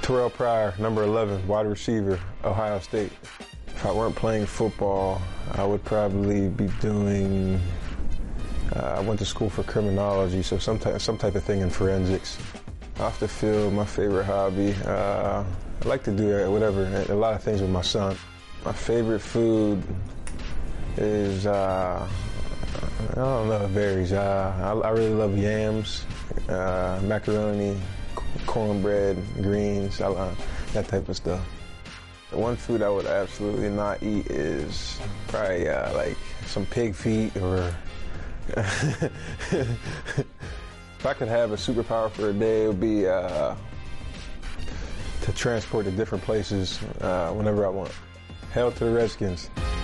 Terrell Pryor, number 11, wide receiver, Ohio State. If I weren't playing football, I would probably be doing, I went to school for criminology, so some type of thing in forensics. Off the field, my favorite hobby, I like to do a lot of things with my son. My favorite food is, I don't know, it varies. I really love yams, macaroni, cornbread, greens, that type of stuff. The one food I would absolutely not eat is probably like some pig feet or if I could have a superpower for a day, it would be to transport to different places whenever I want. Hail to the Redskins.